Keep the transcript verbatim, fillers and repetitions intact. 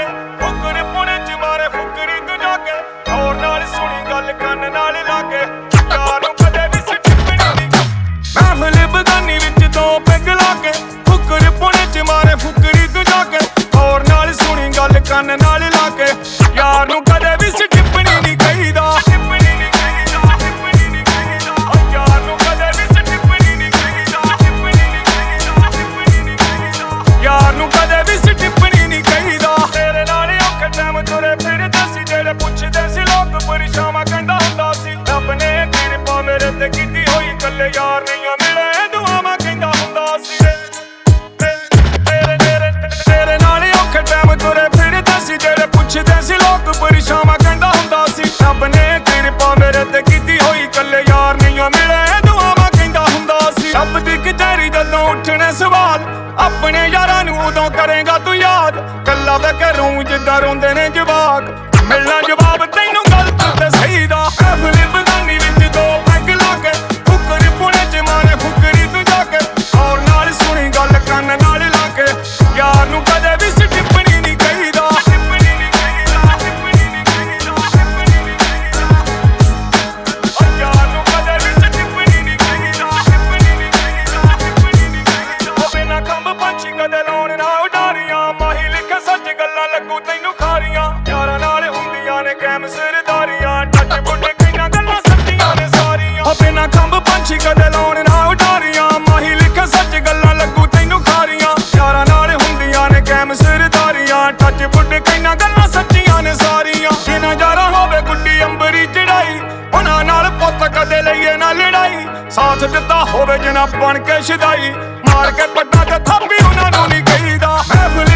ਕੇ ਫੁਕਰ ਪੁਣੇ ਚ ਮਾਰੇ ਫੁਕਰੀ ਤੂੰ ਜਾ ਕੇ ਔਰ ਨਾਲ ਸੁਣੀ ਗੱਲ ਕੰਨ ਨਾਲ ਲਾ ਕੇ ਯਾਰ ਨੂੰ ਕਦੇ ਵੀ ਸਟਿਪਣੀ ਨਹੀਂ ਮਹਿਫਿਲ ਬਗਾਨੀ ਵਿੱਚ ਦੋ ਪੈਗ ਲਾ ਕੇ ਫੁਕਰ ਪੁਣੇ ਚ ਮਾਰੇ ਫੁਕਰੀ ਤੂੰ ਜਾ ਕੇ ਔਰ ਨਾਲ ਸੁਣੀ ਗੱਲ ਕੰਨ ਨਾਲ ਲਾ ਕੇ ਯਾਰ ਨੂੰ ਕਦੇ ਵੀ ਸਟਿਪਣੀ ਨਹੀਂ ਕਹੀਦਾ ਯਾਰ ਨੂੰ ਕਦੇ ਵੀ ਸਟਿਪਣੀ ਨਹੀਂ ਕਹੀਦਾ ਤੇਰੇ ਨਾਲ ਔਖੇ ਟਾਈਮ ਤੁਰੇ ਫਿਰਦੇ ਸੀ ਜਿਹੜੇ ਪੁੱਛਦੇ ਸੀ ਲੋਕ ਪਰਛਾਵਾਂ ਕਹਿੰਦਾ ਹੁੰਦਾ ਸੀ ਰੱਬ ਨੇ ਕਿਰਪਾ ਮੇਰੇ ਤੇ ਕੀਤੀ ਹੋਈ ਕੱਲੇ ਯਾਰ ਨਹੀਂ ਮਿਲੇ ਦੁਆਵਾਂ ਕਹਿੰਦਾ ਹੁੰਦਾ ਸੀ ਤੇਰੇ ਤੇਰੇ ਤੇਰੇ ਨਾਲ ਔਖੇ ਟਾਈਮ ਤੁਰੇ ਫਿਰਦੇ ਸੀ ਜਿਹੜੇ ਪੁੱਛਦੇ ਸੀ ਲੋਕ ਪਰਛਾਵਾਂ ਕਹਿੰਦਾ ਹੁੰਦਾ ਸੀ ਰੱਬ ਨੇ ਕਿਰਪਾ ਮੇਰੇ ਤੇ ਕੀਤੀ ਹੋਈ ਕੱਲੇ ਯਾਰ ਨਹੀਂ ਮਿਲੇ ਦੁਆਵਾਂ ਕਹਿੰਦਾ ਹੁੰਦਾ ਸੀ ਰੱਬ ਦੀ ਕਚਹਿਰੀ ਜਦੋਂ ਉੱਠਣੇ ਸਵਾਲ ਆਪਣੇ ਯਾਰਾਂ ਨੂੰ ਉਦੋਂ ਕਰੇਗਾ ਤੂੰ ਯਾਦ ਕੱਲਾ ਵੇ ਘਰੋਂ ਜਿੱਦਾਂ ਰੋਂਦੇ ਨੇ ਜਵਾਕ ਮਿਲਣਾ ਜਵਾਬ ਤੈਨੂੰ ਗਲਤ ਤੇ ਸਹੀ ਦਾ ਮਹਿਫਿਲ ਬਗਾਨੀ ਵਿੱਚ ਦੋ ਪੈਗ ਲਾ ਕੇ ਫੁਕਰ ਪੁਣੇ ਚ ਮਾਰੇ ਫੁਕਰੀ ਤੂੰ ਜਾ ਕੇ ਔਰ ਨਾਲ ਸੁਣੀ ਗੱਲ ਕੰਨ ਨਾਲ ਲਾ ਕੇ ਯਾਰ ਨੂੰ ਕਦੇ ਵੀ ਸਟਿਪਣੀ ਨਹੀਂ ਕਹੀਦਾ ਯਾਰ ਨੂੰ ਕਦੇ ਵੀ ਸਟਿਪਣੀ ਨਹੀਂ ਕਹੀਦਾ ਬਿਨਾ ਖੰਭ ਪੰਛੀ ਕਦੇ ਲਾਉਣ ਨਾ ਉਡਾਰੀਆਂ ਮਾਹੀ ਲਿਖੇ ਸੱਚ ਗੱਲਾਂ ਲੱਗੂ ਤੈਨੂੰ ਖਾਰੀਆਂ ਯਾਰਾਂ ਨਾਲ ਹੁੰਦੀਆਂ ਨੇ ਕੈਮ ਸਰਦਾਰੀਆਂ ਟੱਚ ਬੁੱਢੇ ਕਈਆਂ ਗੱਲਾਂ ਸੱਚੀਆਂ ਨੇ ਸਾਰੀਆਂ ਬਿਨਾ ਖੰਭ ਪੰਛੀ ਕਦੇ ਲਾਉਣ ਨਾ ਉਡਾਰੀਆਂ ਮਾਹੀ ਲਿਖੇ ਸੱਚ ਗੱਲਾਂ ਲੱਗੂ ਤੈਨੂੰ ਖਾਰੀਆਂ ਯਾਰਾਂ ਨਾਲ ਹੁੰਦੀਆਂ ਨੇ ਕੈਮ ਸਰਦਾਰੀਆਂ ਟੱਚ ਬੁੱਢੇ ਕਈਆਂ ਗੱਲਾਂ ਸੱਚੀਆਂ ਨੇ ਸਾਰੀਆਂ ਜਿਨ੍ਹਾਂ ਯਾਰਾਂ ਹੋਵੇ ਗੁੱਡੀ ਅੰਬਰੀ ਚੜਾਈ ਉਹਨਾਂ ਨਾਲ ਪੁੱਤ ਕਦੇ ਲਈਏ ਨਾ ਲੜਾਈ ਸਾਥ ਦਿੱਤਾ ਹੋਵੇ ਜਿਨ੍ਹਾਂ ਬਣ ਕੇ ਸ਼ਦਾਈ ਮਾਰ ਕੇ ਪੱਟਾਂ ਤੇ ਥਾਪੀ ਉਹਨਾਂ ਨੂੰ ਨਹੀਂ ਕਹੀਦਾ।